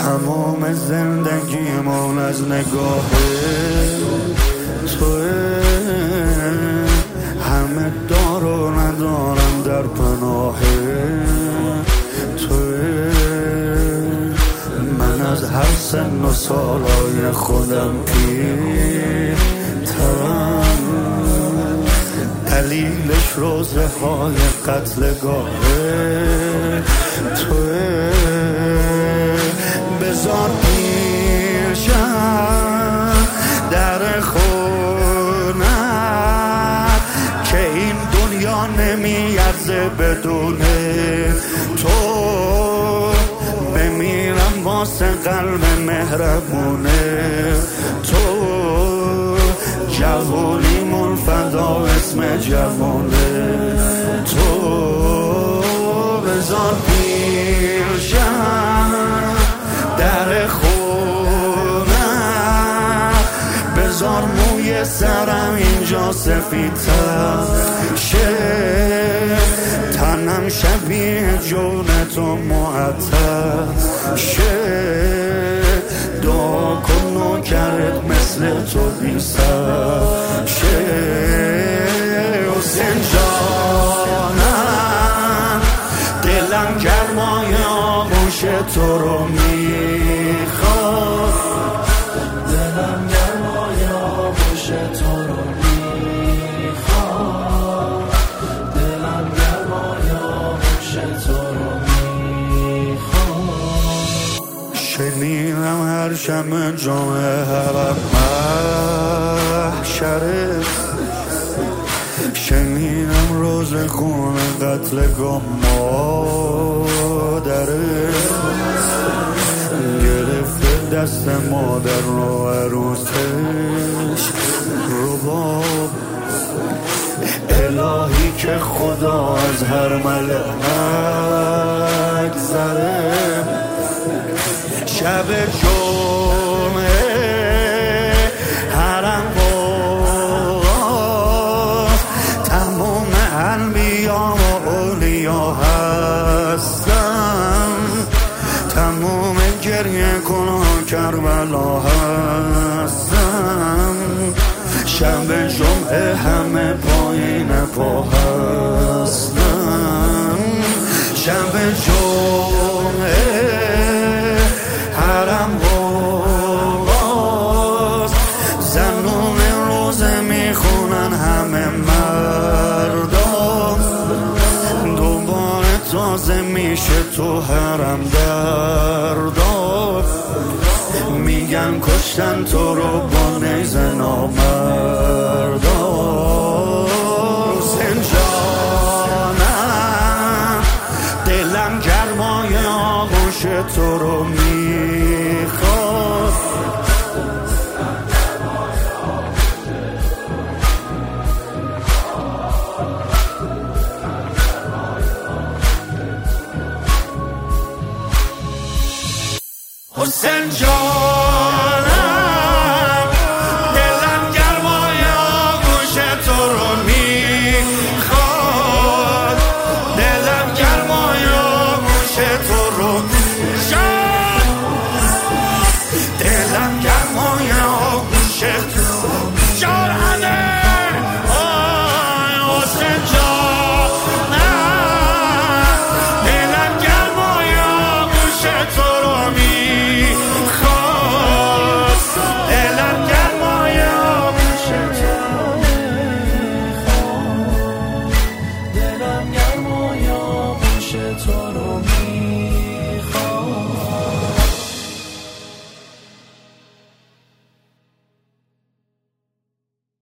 تمام زندگیمون از نگاه توه، همه دار و ندارم در پناه توه. من از هر سن و سالای خودم پیرترم، دلیلش روزه های قتلگاه توه. بذار پیشم در خونت که این دنیا نمیارزه بدون تو. بمیرم واسه قلب مهربونه تو. جوونیمون فدا اسم جوونه تو. بذار پیشم در خونم، بذار موی سرم اینجا سفیدتر شه، تنم شبیه جون تو معطر شه. دعا کن نوکرت مثل تو بی سر شه. حسین جانم دلم گرمای آغوش تو رو میخواد، دلم گرمای آغوش تو رو میخواد، دلم گرمای آغوش تو رو میخواد. شنیدم هر شب جمعه هر محشره، شنیدم روز خون قتلگاه مادره، گرفته دست مادر رو عروسش رباب. الهی که خدا از هر ملک نگذره. شب جمعه حرم باز، تمام انبیا و اولیا هستن، تمام گریه کنان کربلا هستن. شب جمعه همه پایین پا هستن. شب جمعه حرم باز، زنون روزه میخونن همه مردم. دوباره تازه میشه تو حرم دردار، میگن کشتن تو رو با نیزه نامردار. حسین جانم دلم گرمای آغوش تو رو میخواد، حسین جانم دلم گرمای آغوش تو رو میخواد، دلم گرمای آغوش تو رو میخواد، دلم گرمای آغوش تو رو میخواد. حسین جانم دلم گرمای آغوش تو رو میخواد، دلم گرمای آغوش تو رو میخواد، دلم گرمای آغوش تو رو